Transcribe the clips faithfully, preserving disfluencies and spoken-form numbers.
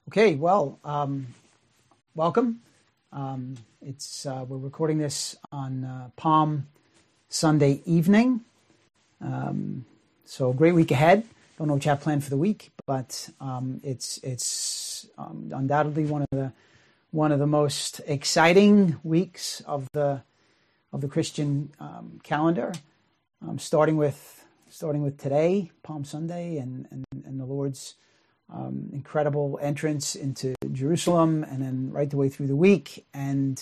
Okay, well, um, welcome. Um, it's uh, we're recording this on uh, Palm Sunday evening. Um, so great week ahead. Don't know what you have planned for the week, but um, it's it's um, undoubtedly one of the one of the most exciting weeks of the of the Christian um, calendar. Um, starting with starting with today, Palm Sunday, and and, and the Lord's Um, incredible entrance into Jerusalem, and then right the way through the week, and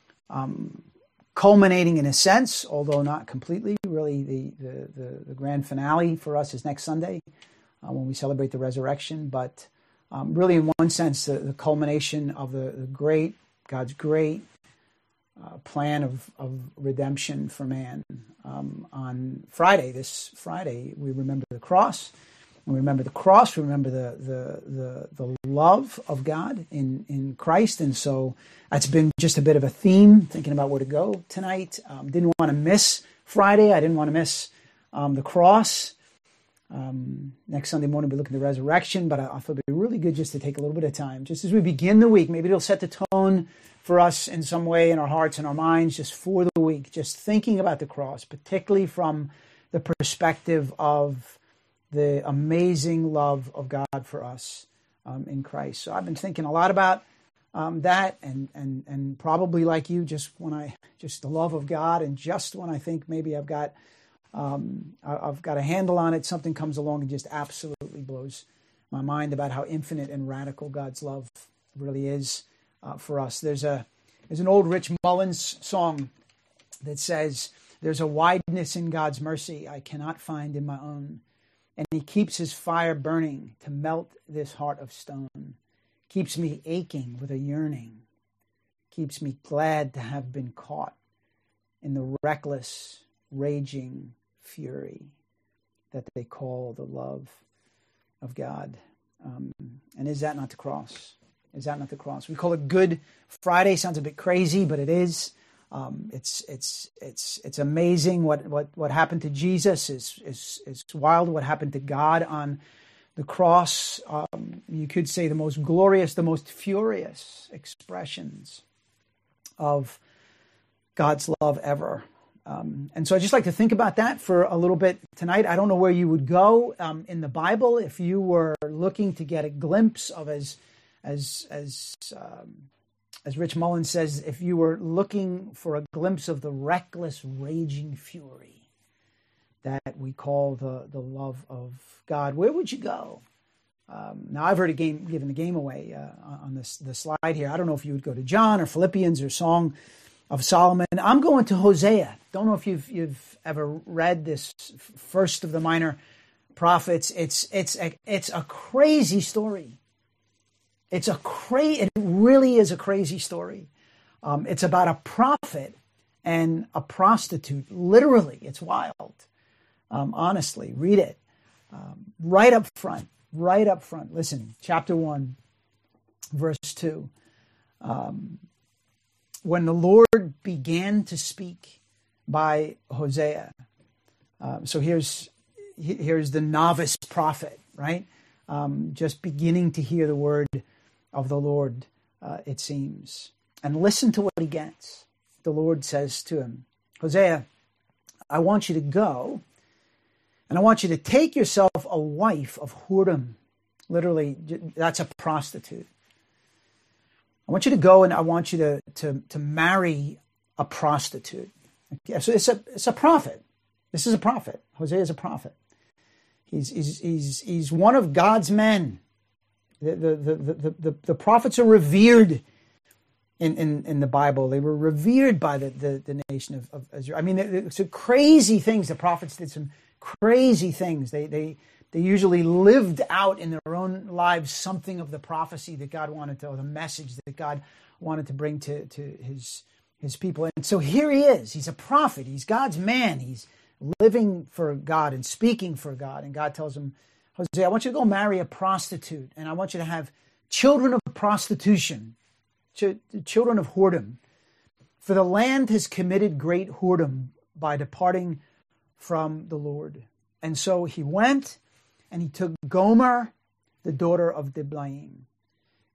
um, culminating in a sense, although not completely, really the the, the, the grand finale for us is next Sunday uh, when we celebrate the resurrection. But um, really, in one sense, the, the culmination of the, the great God's great uh, plan of, of redemption for man. Um, on Friday, this Friday, we remember the cross. We remember the cross, we remember the, the the the love of God in, in Christ. And so that's been just a bit of a theme, thinking about where to go tonight. Um, didn't want to miss Friday. I didn't want to miss um, the cross. Um, next Sunday morning, we'll be looking at the resurrection, but I, I thought it'd be really good just to take a little bit of time, just as we begin the week. Maybe it'll set the tone for us in some way in our hearts and our minds, just for the week, just thinking about the cross, particularly from the perspective of the amazing love of God for us um, in Christ. So I've been thinking a lot about um, that, and and and probably like you, just when I just the love of God, and just when I think maybe I've got um, I've got a handle on it, something comes along and just absolutely blows my mind about how infinite and radical God's love really is uh, for us. There's a there's an old Rich Mullins song that says, "There's a wideness in God's mercy I cannot find in my own. And he keeps his fire burning to melt this heart of stone. Keeps me aching with a yearning. Keeps me glad to have been caught in the reckless, raging fury that they call the love of God." Um, and is that not the cross? Is that not the cross? We call it Good Friday. Sounds a bit crazy, but it is. Um, it's it's it's it's amazing what, what, what happened to Jesus is is is wild. What happened to God on the cross? Um, you could say the most glorious, the most furious expressions of God's love ever. Um, and so I just like to think about that for a little bit tonight. I don't know where you would go um, in the Bible if you were looking to get a glimpse of as as as. Um, As Rich Mullins says, if you were looking for a glimpse of the reckless, raging fury that we call the, the love of God, where would you go? Um, now, I've already game, given the game away uh, on this the slide here. I don't know if you would go to John or Philippians or Song of Solomon. I'm going to Hosea. Don't know if you've you've ever read this first of the minor prophets. It's it's a, it's a crazy story. It's a cra- It really is a crazy story. Um, it's about a prophet and a prostitute. Literally, it's wild. Um, honestly, read it um, right up front. Right up front. Listen, chapter one, verse two. Um, when the Lord began to speak by Hosea. Uh, so here's here's the novice prophet, right? Um, just beginning to hear the word of the Lord, uh, it seems. And listen to what he gets. The Lord says to him, "Hosea, I want you to go, and I want you to take yourself a wife of whoredom." Literally, that's a prostitute. I want you to go, and I want you to, to, to marry a prostitute. Okay, so it's a it's a prophet. This is a prophet. Hosea is a prophet. He's he's he's he's one of God's men. The the the the, the, the prophets are revered in, in, in the Bible. They were revered by the, the, the nation of, of Israel. I mean, it's crazy things. The prophets did some crazy things. They they they usually lived out in their own lives something of the prophecy that God wanted to, or the message that God wanted to bring to, to his his people. And so here he is. He's a prophet. He's God's man. He's living for God and speaking for God. And God tells him, "Hosea, I want you to go marry a prostitute, and I want you to have children of prostitution, ch- children of whoredom. For the land has committed great whoredom by departing from the Lord." And so he went, and he took Gomer, the daughter of Diblaim,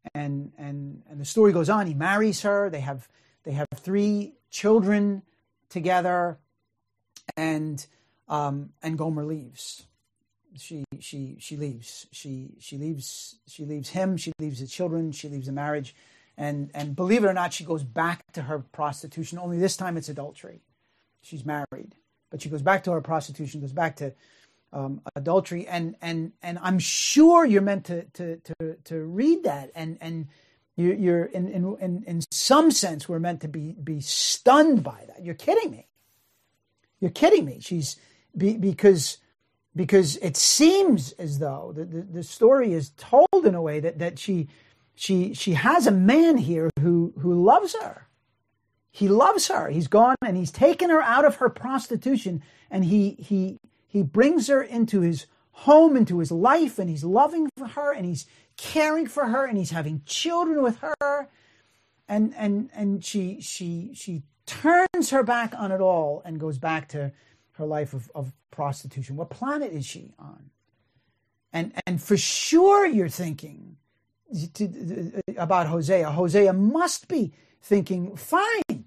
and and and the story goes on. He marries her. They have they have three children together, and um, and Gomer leaves. She she she leaves. She she leaves. She leaves him. She leaves the children. She leaves the marriage, and and believe it or not, she goes back to her prostitution. Only this time it's adultery. She's married, but she goes back to her prostitution. Goes back to um, adultery, and and and I'm sure you're meant to to to to read that, and and you, you're in in in in some sense we're meant to be be stunned by that. You're kidding me. You're kidding me. She's be, because. Because it seems as though the, the, the story is told in a way that, that she she she has a man here who, who loves her. He loves her. He's gone and he's taken her out of her prostitution, and he he he brings her into his home, into his life, and he's loving for her, and he's caring for her, and he's having children with her, and and and she she she turns her back on it all and goes back to her life of, of prostitution. What planet is she on? And and for sure you're thinking to, about Hosea. Hosea must be thinking, fine,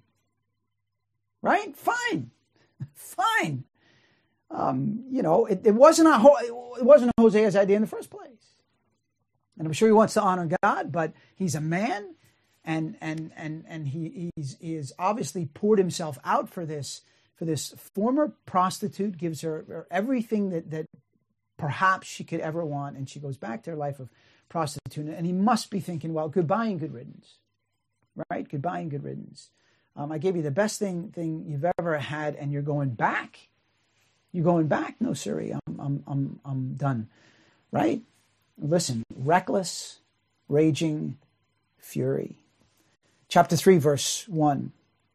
right? Fine, fine. Um, you know, it, it wasn't a it wasn't Hosea's idea in the first place. And I'm sure he wants to honor God, but he's a man, and and and and he he's he has obviously poured himself out for this. For this former prostitute, gives her, her everything that, that perhaps she could ever want, and she goes back to her life of prostitution. And he must be thinking, well, goodbye and good riddance, right? Goodbye and good riddance. Um, I gave you the best thing thing you've ever had, and you're going back. You're going back? No, sirree, I'm I'm I'm I'm done, right? Listen, reckless, raging fury. Chapter three, verse one.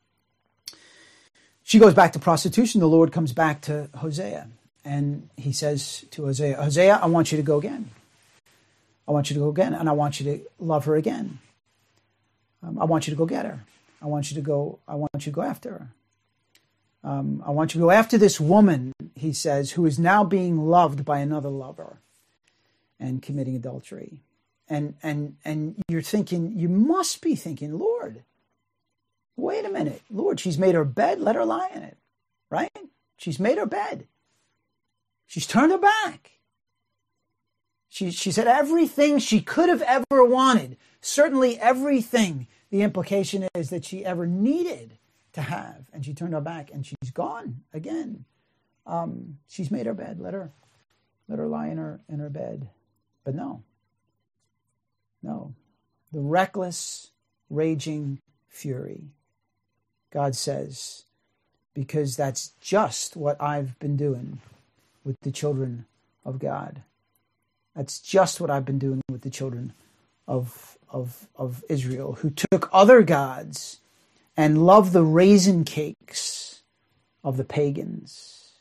She goes back to prostitution. The Lord comes back to Hosea, and he says to Hosea, Hosea, I want you to go again. I want you to go again, and I want you to love her again. Um, I want you to go get her. I want you to go, I want you to go after her. Um, I want you to go after this woman, he says, who is now being loved by another lover and committing adultery. And and and you're thinking, you must be thinking, Lord, wait a minute, Lord, she's made her bed, let her lie in it, right? She's made her bed. She's turned her back. She, she said everything she could have ever wanted, certainly everything, the implication is that she ever needed to have, and she turned her back, and she's gone again. Um, she's made her bed, let her, let her lie in her, in her bed. But no, no, the reckless, raging fury. God says, because that's just what I've been doing with the children of God. That's just what I've been doing with the children of, of, of Israel, who took other gods and loved the raisin cakes of the pagans.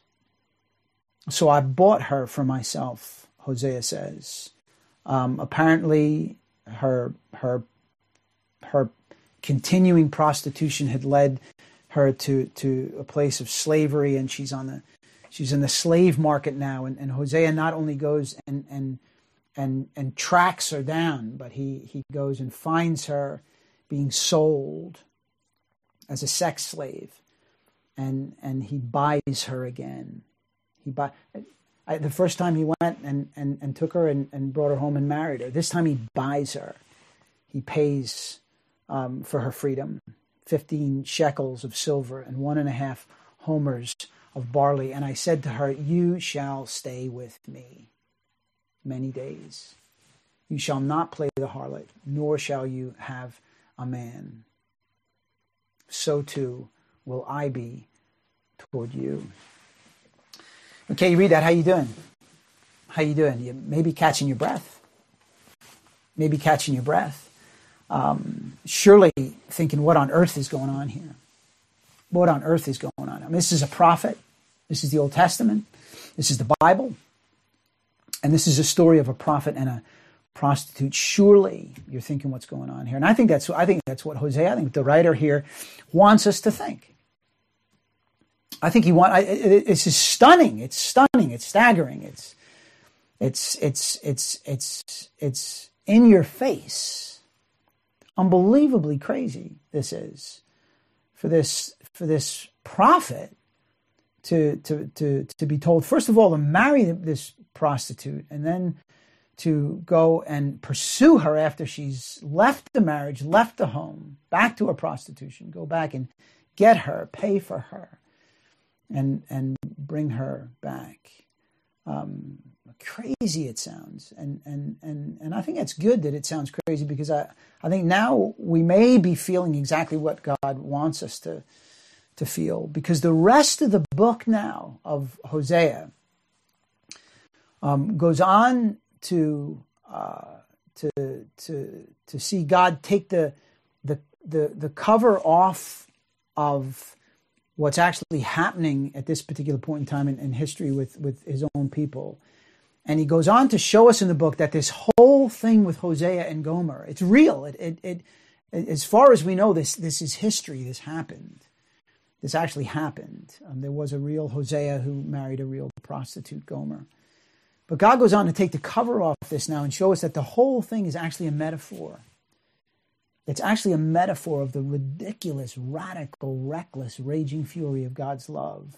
So I bought her for myself, Hosea says. Um, apparently, her her her continuing prostitution had led her to, to a place of slavery, and she's on the she's in the slave market now. And, and Hosea not only goes and and and and tracks her down, but he he goes and finds her being sold as a sex slave, and and he buys her again. He buy I, the first time he went and, and, and took her and, and brought her home and married her. This time he buys her. He pays Um, for her freedom, fifteen shekels of silver and one and a half homers of barley. And I said to her, you shall stay with me many days. You shall not play the harlot, nor shall you have a man. So too will I be toward you. Okay, you read that. How you doing? How you doing? You maybe catching your breath. Maybe catching your breath. Um, surely thinking, what on earth is going on here? What on earth is going on? I mean, this is a prophet. This is the Old Testament. This is the Bible. And this is a story of a prophet and a prostitute. Surely you're thinking, what's going on here? And I think that's I think that's what Hosea, I think the writer here wants us to think. I think he want. I, it, it's just stunning. It's stunning. It's staggering. It's it's it's it's it's it's in your face. unbelievably crazy this is for this for this prophet to to to to be told, first of all, to marry this prostitute, and then to go and pursue her after she's left the marriage, left the home, back to her prostitution, go back and get her, pay for her, and and bring her back. Um, crazy it sounds, and and and and I think it's good that it sounds crazy, because I I think now we may be feeling exactly what God wants us to to feel, because the rest of the book now of Hosea um, goes on to uh, to to to see God take the the the the cover off of what's actually happening at this particular point in time in, in history with, with his own people. And he goes on to show us in the book that this whole thing with Hosea and Gomer, it's real. It, it, it, it as far as we know, this, this is history. This happened. This actually happened. Um, there was a real Hosea who married a real prostitute, Gomer. But God goes on to take the cover off this now and show us that the whole thing is actually a metaphor. It's actually a metaphor of the ridiculous, radical, reckless, raging fury of God's love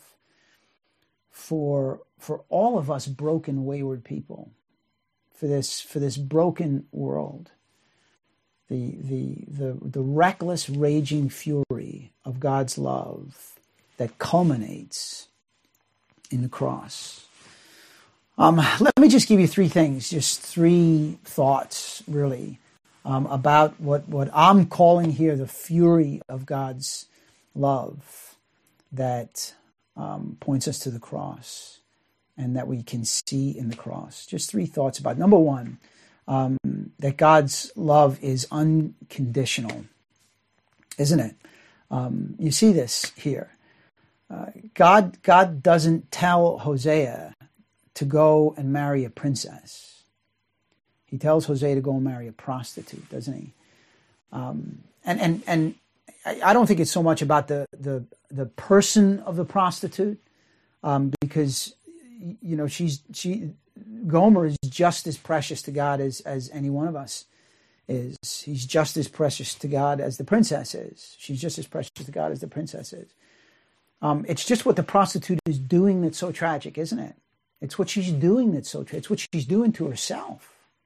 for, for all of us broken, wayward people, for this, for this broken world. The, the, the, the reckless, raging fury of God's love that culminates in the cross. Um, let me just give you three things, just three thoughts, really, Um, about what, what I'm calling here the fury of God's love that um, points us to the cross and that we can see in the cross. Just three thoughts about it. Number one, um, that God's love is unconditional, isn't it? Um, you see this here. Uh, God, God doesn't tell Hosea to go and marry a princess. He tells Hosea to go and marry a prostitute, doesn't he? Um, and and and I don't think it's so much about the the, the person of the prostitute, um, because you know she's she Gomer is just as precious to God as as any one of us is. He's just as precious to God as the princess is. She's just as precious to God as the princess is. Um, it's just what the prostitute is doing that's so tragic, isn't it? It's what she's doing that's so tragic. It's what she's doing to herself.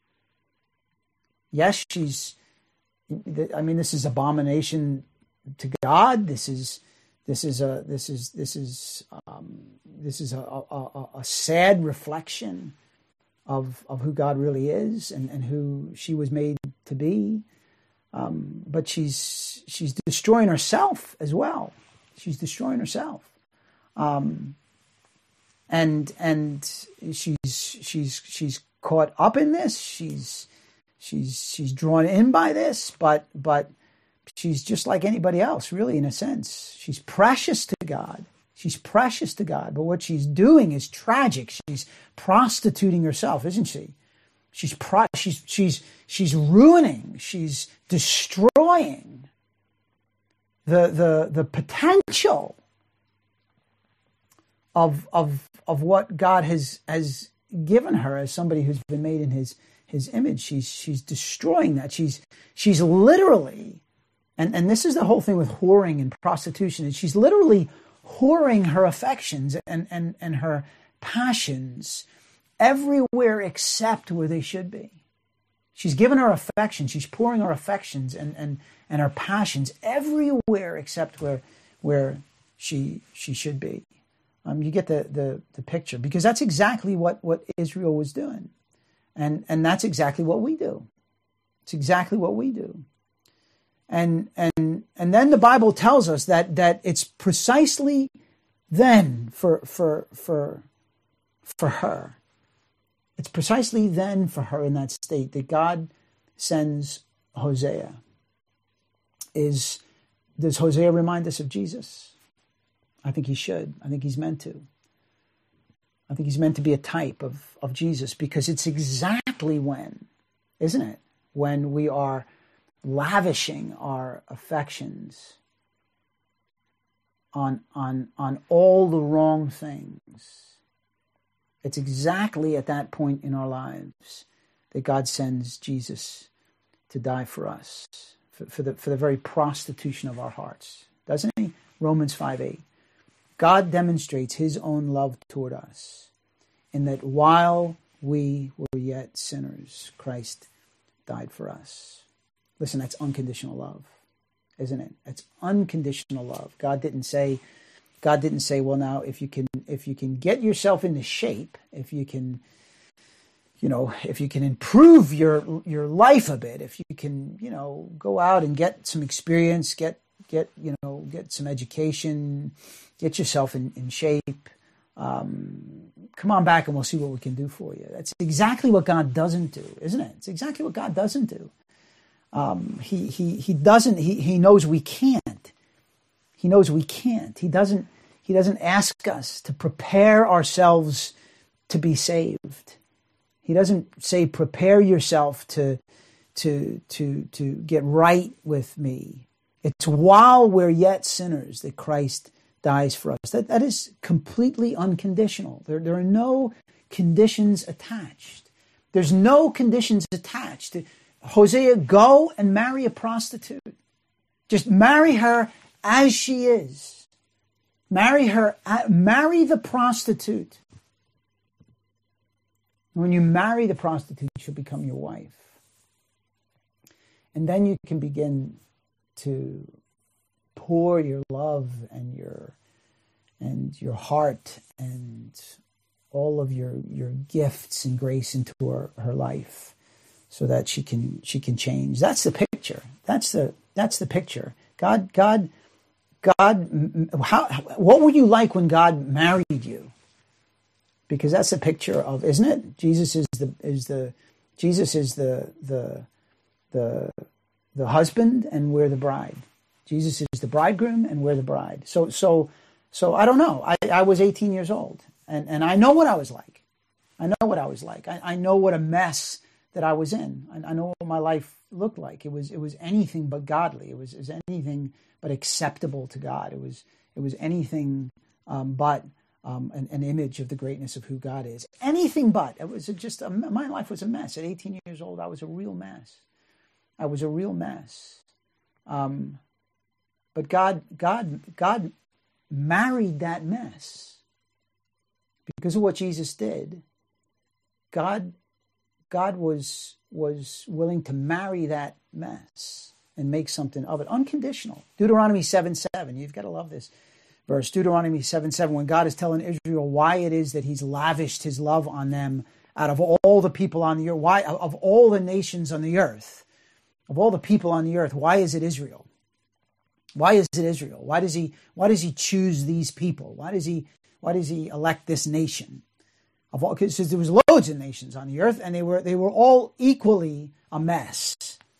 Yes, she's, I mean, this is abomination to God. This is, this is a, this is, this is, um, this is a, a, a sad reflection of, of who God really is and, and who she was made to be. Um, but she's, she's destroying herself as well. She's destroying herself. Um, and, and she's, she's, she's caught up in this. She's, She's she's drawn in by this, but but she's just like anybody else, really, in a sense. She's precious to God. She's precious to God, but what she's doing is tragic. She's prostituting herself, isn't she? She's pro- she's she's she's ruining. She's destroying the the the potential of of of what God has has given her as somebody who's been made in His. His image. She's she's destroying that. She's she's literally, and, and this is the whole thing with whoring and prostitution, is she's literally whoring her affections and, and, and her passions everywhere except where they should be. She's given her affections, she's pouring her affections and, and, and her passions everywhere except where where she she should be. Um, you get the, the, the picture, because that's exactly what, what Israel was doing. And and that's exactly what we do. It's exactly what we do. And and and then the Bible tells us that that it's precisely then for for for for her. It's precisely then for her in that state that God sends Hosea. Is does Hosea remind us of Jesus? I think he should. I think he's meant to. I think he's meant to be a type of, of Jesus, because it's exactly when, isn't it? When we are lavishing our affections on, on, on all the wrong things. It's exactly at that point in our lives that God sends Jesus to die for us, for, for the for the very prostitution of our hearts, doesn't he? Romans five eight. God demonstrates his own love toward us in that while we were yet sinners, Christ died for us. Listen, that's unconditional love, isn't it? That's unconditional love. God didn't say, God didn't say, well, now if you can if you can get yourself into shape, if you can, you know, if you can improve your your life a bit, if you can, you know, go out and get some experience, get get you know, get some education, get yourself in, in shape. Um, come on back and we'll see what we can do for you. That's exactly what God doesn't do, isn't it? It's exactly what God doesn't do. Um, he he he doesn't. He he knows we can't. He knows we can't. He doesn't. He doesn't ask us to prepare ourselves to be saved. He doesn't say prepare yourself to to to to get right with me. It's while we're yet sinners that Christ dies for us. That that is completely unconditional. There there are no conditions attached. There's no conditions attached. Hosea, go and marry a prostitute. Just marry her as she is. Marry her. Marry the prostitute. When you marry the prostitute, she'll become your wife. And then you can begin to pour your love and your and your heart and all of your your gifts and grace into her, her life, so that she can she can change. That's the picture. That's the that's the picture. God God God. How what were you like when God married you? Because that's the picture of, isn't it? Jesus is the is the Jesus is the the the the husband, and we're the bride. Jesus is the bridegroom, and we're the bride. So so so I don't know. I, I was eighteen years old, and, and I know what I was like. I know what I was like. I, I know what a mess that I was in. I, I know what my life looked like. It was it was anything but godly. It was, it was anything but acceptable to God. It was it was anything um, but um, an, an image of the greatness of who God is. Anything but. It was just a, my life was a mess. At eighteen years old, I was a real mess. I was a real mess. Um, but God, God, God married that mess because of what Jesus did. God, God was was willing to marry that mess and make something of it, unconditional. Deuteronomy seven seven. You've got to love this verse. Deuteronomy seven seven. When God is telling Israel why it is that He's lavished His love on them out of all the people on the earth, why of all the nations on the earth. Of all the people on the earth, why is it Israel? Why is it Israel? Why does he why does he choose these people? Why does he why does he elect this nation? Of all, because there was loads of nations on the earth, and they were they were all equally a mess.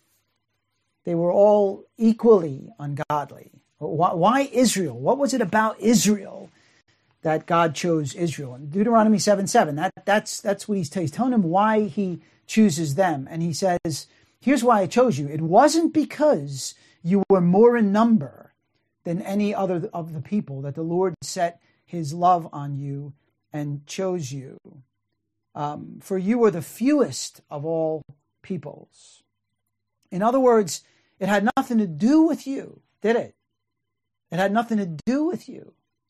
They were all equally ungodly. Why, why Israel? What was it about Israel that God chose Israel? In Deuteronomy seven seven, that that's that's what he's, he's telling them why he chooses them, and he says, here's why I chose you. It wasn't because you were more in number than any other of the people that the Lord set His love on you and chose you. Um, for you were the fewest of all peoples. In other words, it had nothing to do with you, did it? It had nothing to do with you.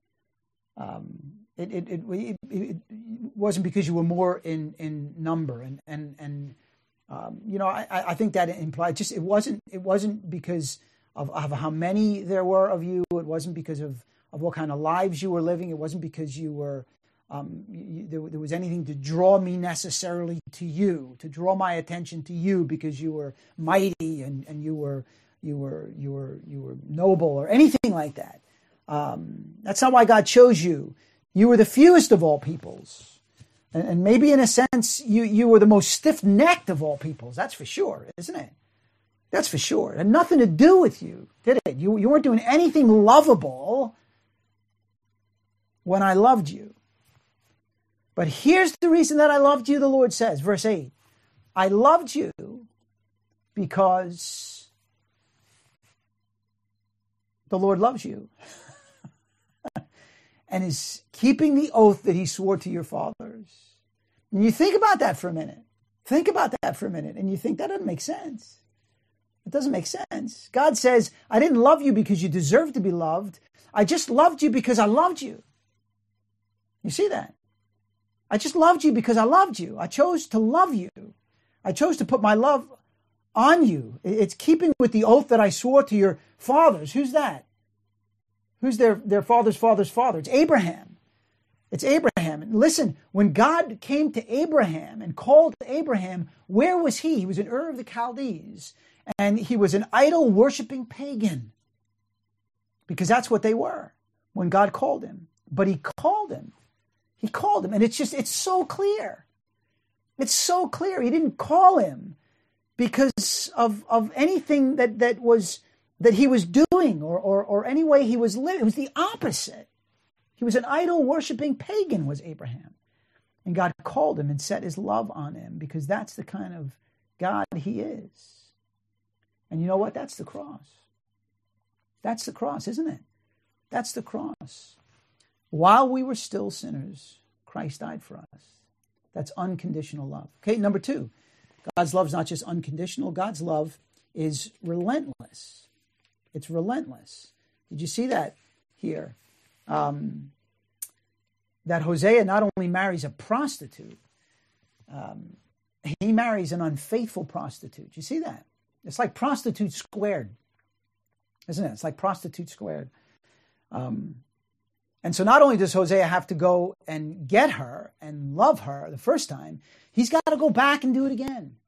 Um, it, it, it, it, it wasn't because you were more in, in number and and and. Um, you know, I, I think that implied just it wasn't it wasn't because of, of how many there were of you. It wasn't because of, of what kind of lives you were living. It wasn't because you were um, you, there, there was anything to draw me necessarily to you, to draw my attention to you because you were mighty and, and you were you were you were you were noble or anything like that. Um, that's not why God chose you. You were the fewest of all peoples. And maybe in a sense, you, you were the most stiff-necked of all peoples. That's for sure, isn't it? That's for sure. It had nothing to do with you, did it? You, you weren't doing anything lovable when I loved you. But here's the reason that I loved you, the Lord says, verse eight. I loved you because the Lord loves you and is keeping the oath that He swore to your fathers. And you think about that for a minute. Think about that for a minute. And you think, that doesn't make sense. It doesn't make sense. God says, I didn't love you because you deserve to be loved. I just loved you because I loved you. You see that? I just loved you because I loved you. I chose to love you. I chose to put my love on you. It's keeping with the oath that I swore to your fathers. Who's that? Who's their, their father's father's father? It's Abraham. It's Abraham. And listen, when God came to Abraham and called Abraham, where was he? He was in Ur of the Chaldees. And he was an idol-worshiping pagan. Because that's what they were when God called him. But he called him. He called him. And it's just, it's so clear. It's so clear. He didn't call him because of, of anything that, that was that he was doing or, or, or any way he was living. It was the opposite. He was an idol-worshiping pagan, was Abraham. And God called him and set his love on him because that's the kind of God he is. And you know what? That's the cross. That's the cross, isn't it? That's the cross. While we were still sinners, Christ died for us. That's unconditional love. Okay, number two, God's love is not just unconditional. God's love is relentless. It's relentless. Did you see that here? Um, that Hosea not only marries a prostitute, um, he marries an unfaithful prostitute. You see that? It's like prostitute squared, isn't it? It's like prostitute squared. Um, and so not only does Hosea have to go and get her and love her the first time, he's got to go back and do it again.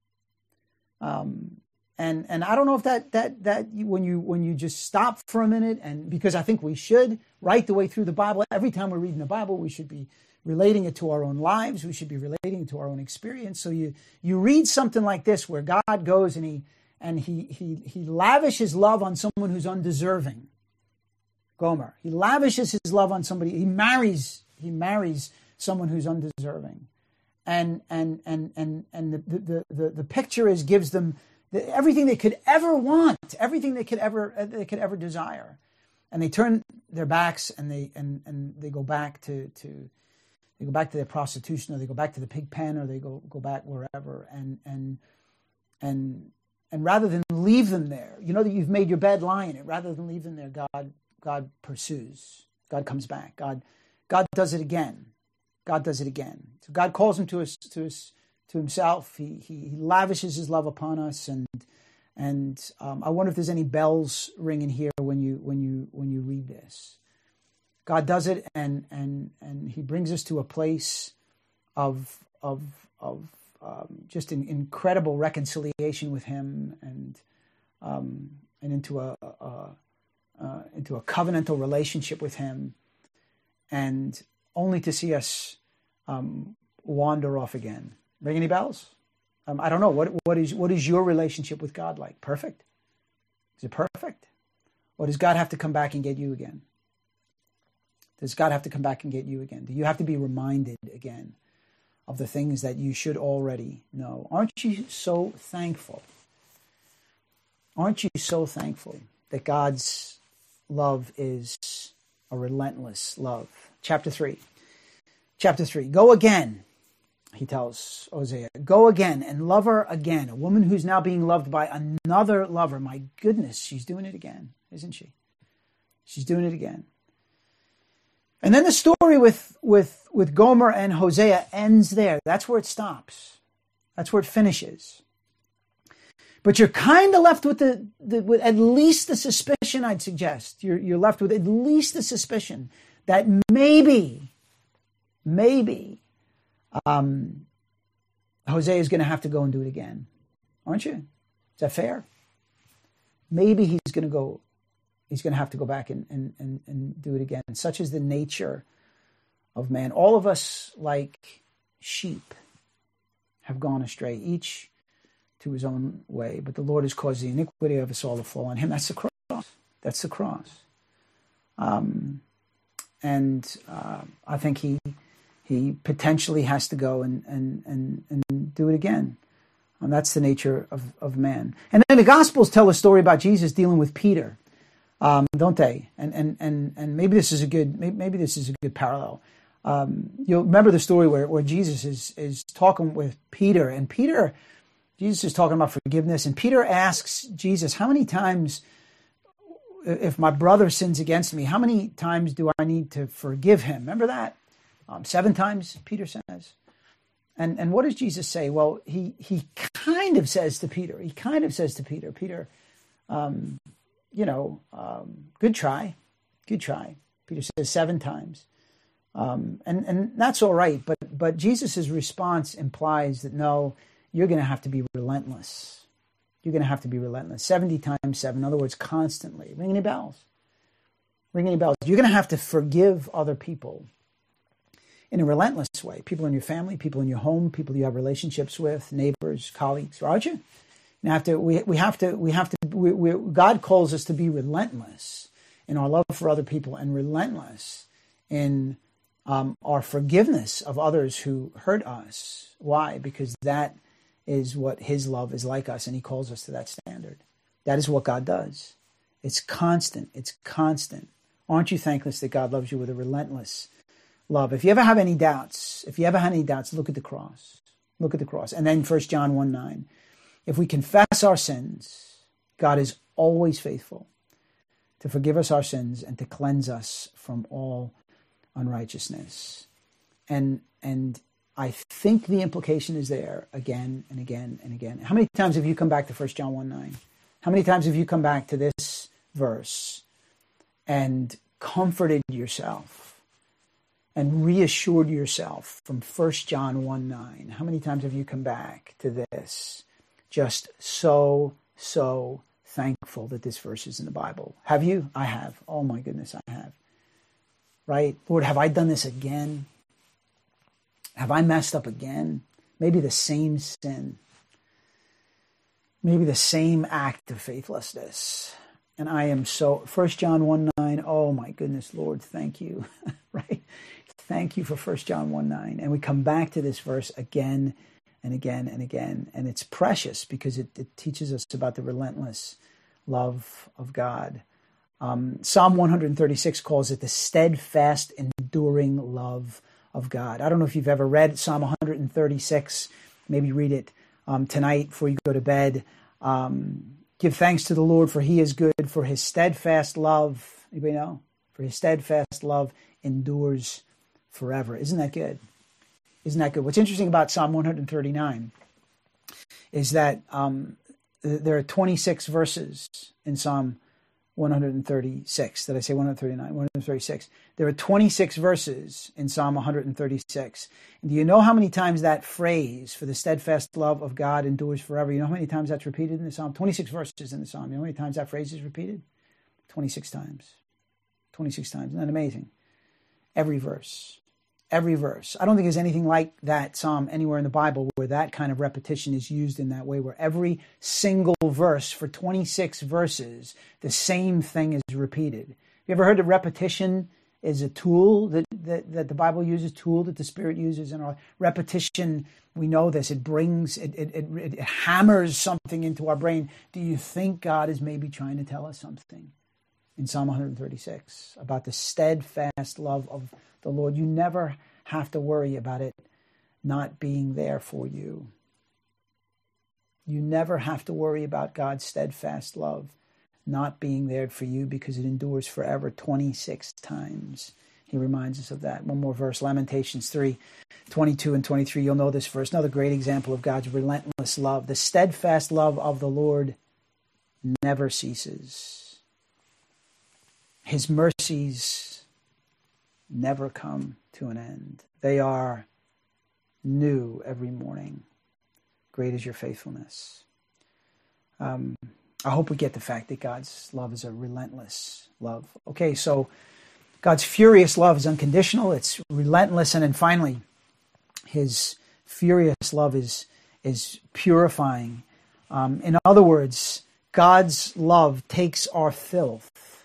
Um, and and I don't know if that that that when you when you just stop for a minute, and because I think we should right the way through the Bible. Every time we're reading the Bible, we should be relating it to our own lives. We should be relating it to our own experience. So you you read something like this where God goes and he and he he he lavishes love on someone who's undeserving. Gomer. He lavishes his love on somebody. He marries he marries someone who's undeserving. And and and and and the the the, the picture is gives them the, everything they could ever want, everything they could ever they could ever desire. And they turn their backs and they and, and they go back to, to they go back to their prostitution, or they go back to the pig pen, or they go go back wherever. And and and and rather than leave them there, you know that you've made your bed, lie in it. Rather than leave them there, God God pursues. God comes back. God God does it again. God does it again. So God calls him to us to us to himself. He he, he lavishes his love upon us, and and um, I wonder if there's any bells ringing here when you when you when you read this. God does it, and and and he brings us to a place of of of um, just an incredible reconciliation with him, and um, and into a, a uh, into a covenantal relationship with him, and only to see us um, wander off again. Ring any bells? Um, I don't know. What what is what is your relationship with God like? Perfect? Is it perfect? Or does God have to come back and get you again? Does God have to come back and get you again? Do you have to be reminded again of the things that you should already know? Aren't you so thankful? Aren't you so thankful that God's love is a relentless love? Chapter three. Chapter three. Go again, he tells Hosea. Go again and love her again. A woman who's now being loved by another lover. My goodness, she's doing it again, isn't she? She's doing it again. And then the story with, with, with Gomer and Hosea ends there. That's where it stops. That's where it finishes. But you're kind of left with the, the with at least the suspicion, I'd suggest. You're, you're left with at least the suspicion that maybe, maybe um, Hosea is going to have to go and do it again. Aren't you? Is that fair? Maybe he's going to go, he's going to have to go back and, and, and, and do it again. Such is the nature of man. All of us, like sheep, have gone astray, each to his own way. But the Lord has caused the iniquity of us all to fall on him. That's the cross. That's the cross. Um, and uh, I think he he potentially has to go and and and, and do it again. And that's the nature of, of man. And then the Gospels tell a story about Jesus dealing with Peter, um, don't they? And and and and maybe this is a good maybe, maybe this is a good parallel. Um, you'll remember the story where, where Jesus is is talking with Peter, and Peter Jesus is talking about forgiveness, and Peter asks Jesus, how many times, if my brother sins against me, how many times do I need to forgive him? Remember that? Um, seven times, Peter says. And and what does Jesus say? Well, he he kind of says to Peter, he kind of says to Peter, Peter, um, you know, um, good try, good try. Peter says seven times. Um, and, and that's all right, but but Jesus' response implies that no, you're going to have to be relentless. You're going to have to be relentless. seventy times seven, in other words, constantly. Ring any bells? Ring any bells? You're going to have to forgive other people in a relentless way. People in your family, people in your home, people you have relationships with, neighbors, colleagues, aren't you? You have to, we, we have to, we have to, we, we, God calls us to be relentless in our love for other people and relentless in um, our forgiveness of others who hurt us. Why? Because that is what his love is like us, and he calls us to that standard. That is what God does. It's constant. It's constant. Aren't you thankless that God loves you with a relentless love? If you ever have any doubts, if you ever have any doubts, look at the cross. Look at the cross. And then First John one nine. If we confess our sins, God is always faithful to forgive us our sins and to cleanse us from all unrighteousness. And and I think the implication is there again and again and again. How many times have you come back to First John one nine? How many times have you come back to this verse and comforted yourself and reassured yourself from First John one nine? How many times have you come back to this? Just so, so thankful that this verse is in the Bible. Have you? I have. Oh my goodness, I have. Right? Lord, have I done this again? Have I messed up again? Maybe the same sin. Maybe the same act of faithlessness. And I am so, First John one nine, oh my goodness, Lord, thank you. Right? Thank you for First John one nine. And we come back to this verse again and again and again. And it's precious because it, it teaches us about the relentless love of God. Um, Psalm one thirty-six calls it the steadfast, enduring love of God. I don't know if you've ever read Psalm one thirty-six. Maybe read it um, tonight before you go to bed. Um, Give thanks to the Lord, for he is good, for his steadfast love, anybody know? For his steadfast love endures forever. Isn't that good? Isn't that good? What's interesting about Psalm one thirty-nine is that um, there are twenty-six verses in Psalm one thirty-six. Did I say one thirty-nine? one thirty-six. There are twenty-six verses in Psalm one thirty-six. And do you know how many times that phrase, for the steadfast love of God endures forever, you know how many times that's repeated in the Psalm? twenty-six verses in the Psalm. You know how many times that phrase is repeated? twenty-six times. twenty-six times. Isn't that amazing? Every verse. Every verse. I don't think there's anything like that Psalm anywhere in the Bible where that kind of repetition is used in that way, where every single verse for twenty-six verses, the same thing is repeated. Have you ever heard that repetition is a tool that, that, that the Bible uses, tool that the Spirit uses in our repetition? We know this. It brings, it, it, it, it hammers something into our brain. Do you think God is maybe trying to tell us something in Psalm one thirty-six about the steadfast love of the Lord? You never have to worry about it not being there for you. You never have to worry about God's steadfast love not being there for you because it endures forever. twenty-six times he reminds us of that. One more verse, Lamentations three, twenty-two and twenty-three. You'll know this verse. Another great example of God's relentless love. The steadfast love of the Lord never ceases. His mercies never come to an end. They are new every morning. Great is your faithfulness. Um, I hope we get the fact that God's love is a relentless love. Okay, so God's furious love is unconditional. It's relentless. And then finally, his furious love is, is purifying. Um, in other words, God's love takes our filth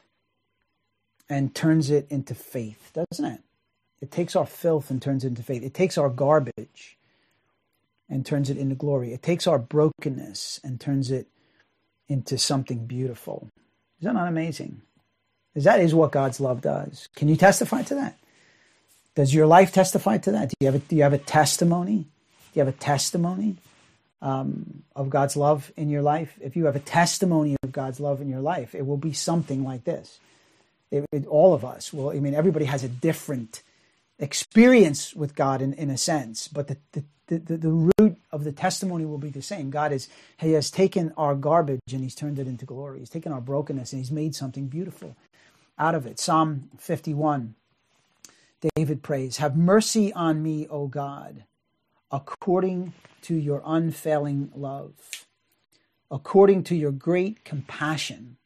and turns it into faith, doesn't it? It takes our filth and turns it into faith. It takes our garbage and turns it into glory. It takes our brokenness and turns it into something beautiful. Is that not amazing? Because that is what God's love does. Can you testify to that? Does your life testify to that? Do you have a, do you have a testimony? Do you have a testimony um, of God's love in your life, if you have a testimony of God's love in your life, it will be something like this. It, it, all of us will. I mean, everybody has a different experience with God in, in a sense, but the, the The, the, the root of the testimony will be the same. God is, he has taken our garbage and he's turned it into glory. He's taken our brokenness and he's made something beautiful out of it. Psalm fifty-one, David prays, "Have mercy on me, O God, according to your unfailing love, according to your great compassion.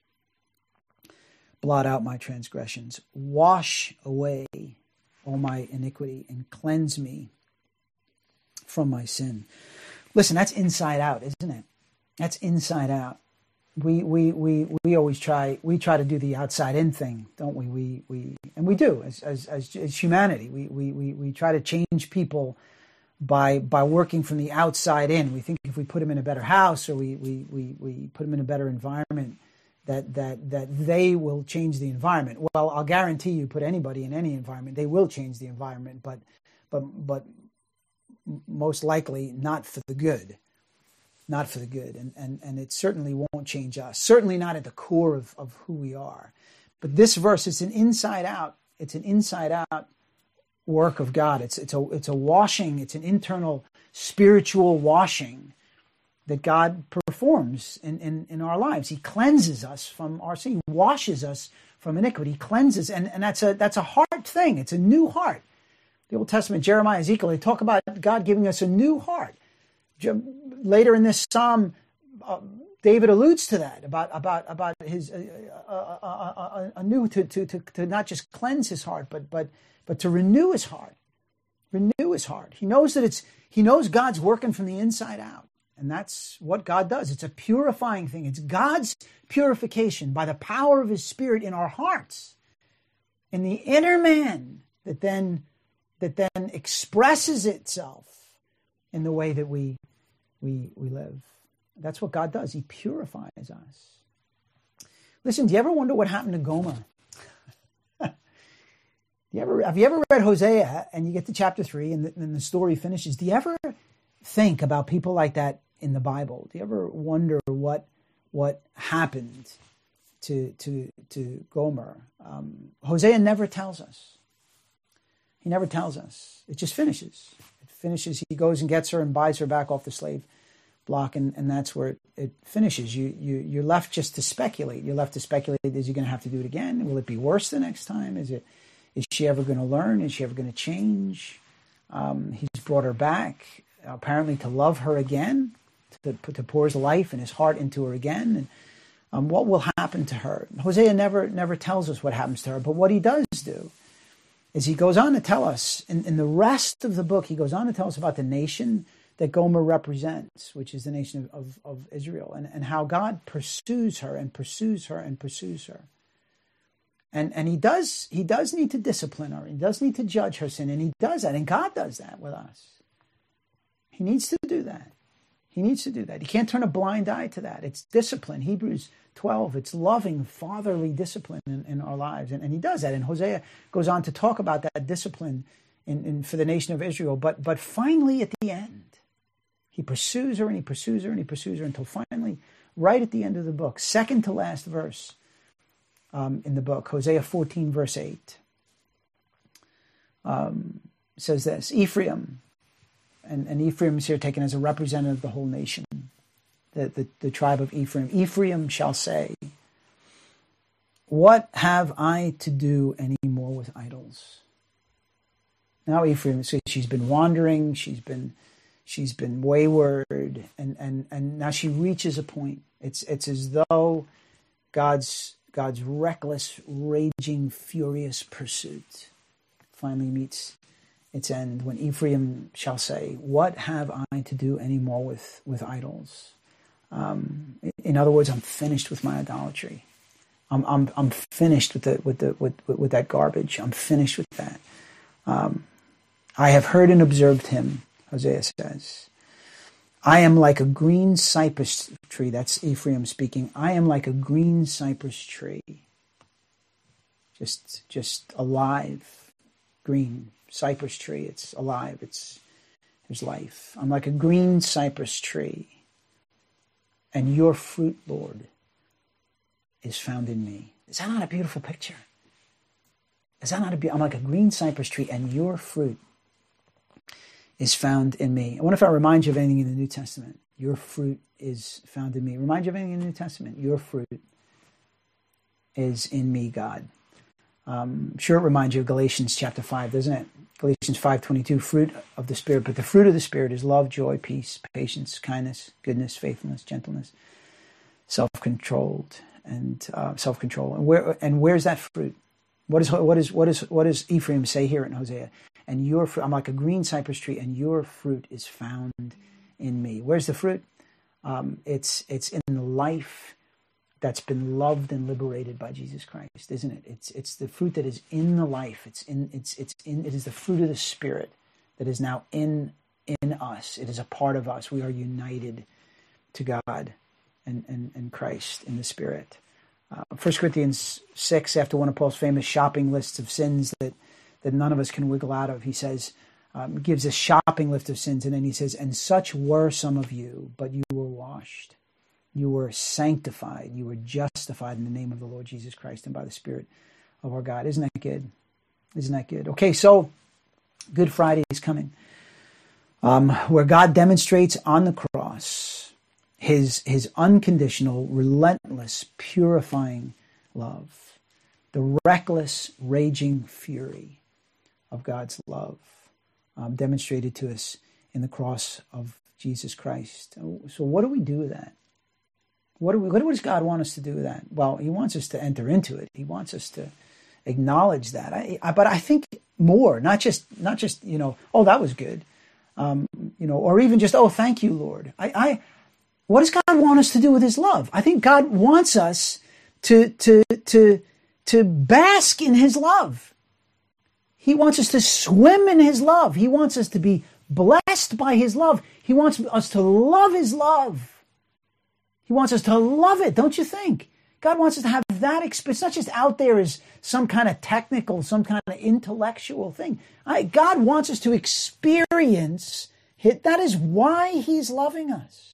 Blot out my transgressions. Wash away all my iniquity and cleanse me from my sin." Listen, that's inside out, isn't it? That's inside out. We we we we always try we try to do the outside in thing, don't we? We we and we do as as as, as humanity. We, we we we try to change people by by working from the outside in. We think if we put them in a better house or we we we, we put them in a better environment, that that that they will change the environment. Well, I'll guarantee you, put anybody in any environment, they will change the environment, but but but most likely not for the good, not for the good. And, and, and it certainly won't change us, certainly not at the core of, of who we are. But this verse, it's an inside out, it's an inside out work of God. It's, it's a, it's a washing, it's an internal spiritual washing that God performs in, in, in our lives. He cleanses us from our sin. He washes us from iniquity. He cleanses, and, and that's a, that's a heart thing. It's a new heart. The Old Testament, Jeremiah, Ezekiel, they talk about God giving us a new heart. Later in this psalm, uh, David alludes to that, about about about his uh, uh, uh, uh, uh, new to, to to to not just cleanse his heart, but but but to renew his heart, renew his heart. He knows that it's he knows God's working from the inside out, and that's what God does. It's a purifying thing. It's God's purification by the power of His Spirit in our hearts, in the inner man, that then. that then expresses itself in the way that we we we live. That's what God does. He purifies us. Listen, do you ever wonder what happened to Gomer? do you ever have you ever read Hosea and you get to chapter three and the, and the story finishes? Do you ever think about people like that in the Bible? Do you ever wonder what what happened to to to Gomer? Um, Hosea never tells us. He never tells us. It just finishes. It finishes. He goes and gets her and buys her back off the slave block, and, and that's where it, it finishes. You, you, you're left just to speculate. You're left to speculate, is he going to have to do it again? Will it be worse the next time? Is it? Is she ever going to learn? Is she ever going to change? Um, he's brought her back, apparently to love her again, to, to pour his life and his heart into her again. And um, what will happen to her? Hosea never, never tells us what happens to her, but what he does do is he goes on to tell us, in, in the rest of the book, he goes on to tell us about the nation that Gomer represents, which is the nation of, of, of Israel, and, and how God pursues her and pursues her and pursues her. And and he does he does need to discipline her. He does need to judge her sin, and he does that, and God does that with us. He needs to do that. He needs to do that. He can't turn a blind eye to that. It's discipline. Hebrews twelve, it's loving, fatherly discipline in, in our lives. And, and he does that. And Hosea goes on to talk about that discipline in, in, for the nation of Israel. But, but finally, at the end, he pursues her and he pursues her and he pursues her until finally, right at the end of the book, second to last verse um, in the book, Hosea fourteen, verse eight, um, says this, Ephraim, and, and Ephraim is here taken as a representative of the whole nation. The, the, the tribe of Ephraim. Ephraim shall say, what have I to do any more with idols? Now Ephraim, so she's been wandering, she's been she's been wayward, and, and, and now she reaches a point. It's it's as though God's God's reckless, raging, furious pursuit finally meets its end when Ephraim shall say, what have I to do any more with, with idols? Um, in other words, I'm finished with my idolatry. I'm I'm I'm finished with the with the with with that garbage. I'm finished with that. Um, I have heard and observed him, Hosea says. I am like a green cypress tree. That's Ephraim speaking. I am like a green cypress tree. Just just alive, green cypress tree. It's alive. It's there's life. I'm like a green cypress tree, and your fruit, Lord, is found in me. Is that not a beautiful picture? Is that not a be- I'm like a green cypress tree, and your fruit is found in me. I wonder if I remind you of anything in the New Testament. Your fruit is found in me. Remind you of anything in the New Testament. Your fruit is in me, God. Um, I'm sure it reminds you of Galatians chapter five, doesn't it? Galatians five twenty-two, fruit of the Spirit. But the fruit of the Spirit is love, joy, peace, patience, kindness, goodness, faithfulness, gentleness, self-controlled, and uh, self-control. And where and where's that fruit? What is what is what is what does Ephraim say here in Hosea? And your fruit, I'm like a green cypress tree, and your fruit is found in me. Where's the fruit? Um, it's it's in the life that's been loved and liberated by Jesus Christ, isn't it? It's it's the fruit that is in the life. It's in it's it's in it is the fruit of the Spirit that is now in in us. It is a part of us. We are united to God and and, and Christ in the Spirit. Uh, First Corinthians six, after one of Paul's famous shopping lists of sins that that none of us can wiggle out of, he says, um, gives a shopping list of sins, and then he says, "And such were some of you, but you were washed. You were sanctified, you were justified in the name of the Lord Jesus Christ and by the Spirit of our God." Isn't that good? Isn't that good? Okay, so Good Friday is coming, um, where God demonstrates on the cross his, his unconditional, relentless, purifying love, the reckless, raging fury of God's love, um, demonstrated to us in the cross of Jesus Christ. So what do we do with that? What, do we, what does God want us to do with that? Well, he wants us to enter into it. He wants us to acknowledge that. I, I, but I think more, not just, not just, you know, oh, that was good, um, you know, or even just, oh, thank you, Lord. I, I, what does God want us to do with his love? I think God wants us to, to, to, to bask in his love. He wants us to swim in his love. He wants us to be blessed by his love. He wants us to love his love. He wants us to love it, don't you think? God wants us to have that experience. It's not just out there as some kind of technical, some kind of intellectual thing. I, God wants us to experience it. That is why he's loving us.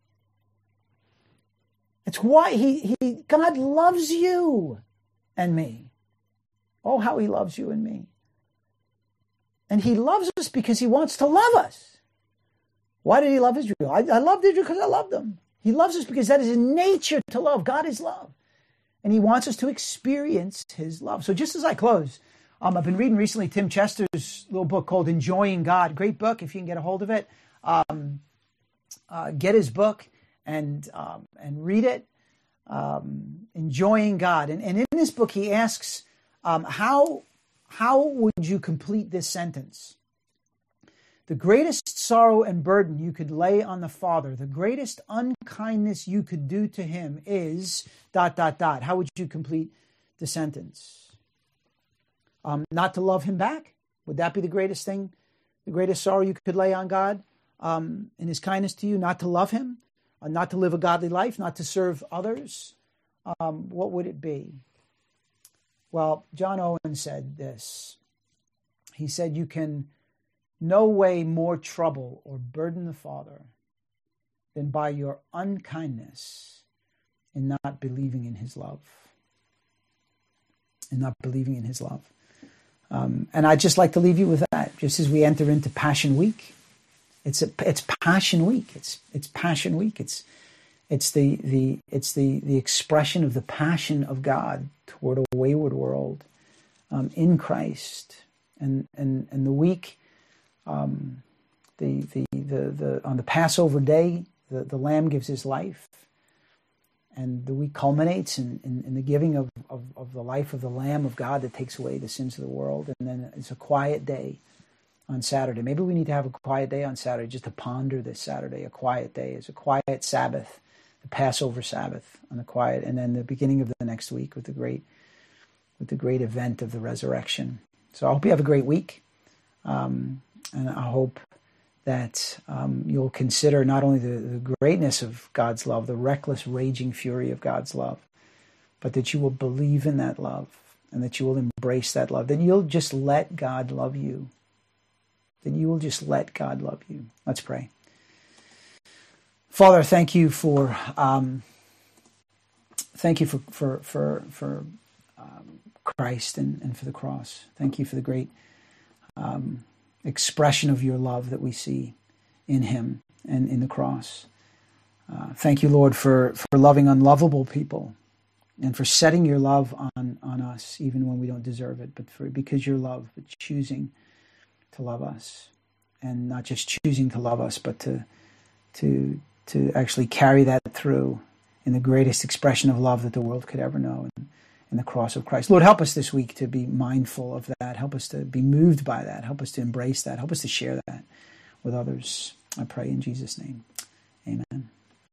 It's why he, he God loves you and me. Oh, how he loves you and me. And he loves us because he wants to love us. Why did he love Israel? I, I loved Israel because I loved them. He loves us because that is his nature to love. God is love. And he wants us to experience his love. So just as I close, um, I've been reading recently Tim Chester's little book called Enjoying God. Great book if you can get a hold of it. Um, uh, get his book and um, and read it. Um, Enjoying God. And, and in this book he asks, um, how, how would you complete this sentence? The greatest sorrow and burden you could lay on the Father, the greatest unkindness you could do to him is dot, dot, dot. How would you complete the sentence? Um, not to love him back? Would that be the greatest thing? The greatest sorrow you could lay on God um, in his kindness to you? Not to love him? Uh, not to live a godly life? Not to serve others? Um, what would it be? Well, John Owen said this. He said, you can no way more trouble or burden the Father than by your unkindness in not believing in his love. In not believing in his love. Um, and I'd just like to leave you with that, just as we enter into Passion Week. It's a, it's Passion Week. It's it's Passion Week. It's it's the the it's the the expression of the passion of God toward a wayward world um, in Christ. And and and the week. Um, the, the, the, the, on the Passover day, the, the Lamb gives his life, and the week culminates in, in, in the giving of, of, of the life of the Lamb of God that takes away the sins of the world. And then it's a quiet day on Saturday. Maybe we need to have a quiet day on Saturday just to ponder this Saturday. A quiet day is a quiet Sabbath, the Passover Sabbath on the quiet, and then the beginning of the next week with the great, with the great event of the resurrection. So I hope you have a great week. Um, And I hope that um, you'll consider not only the, the greatness of God's love, the reckless, raging fury of God's love, but that you will believe in that love and that you will embrace that love, that you'll just let God love you. that you will just let God love you. Let's pray. Father, thank you for um, thank you for for for, for um, Christ and, and for the cross. Thank you for the great um, expression of your love that we see in him and in the cross. Uh, thank you, Lord, for, for loving unlovable people and for setting your love on, on us even when we don't deserve it, but for because your love, but choosing to love us, and not just choosing to love us, but to to to actually carry that through in the greatest expression of love that the world could ever know, in, in the cross of Christ. Lord, help us this week to be mindful of that. Help us to be moved by that. Help us to embrace that. Help us to share that with others. I pray in Jesus' name.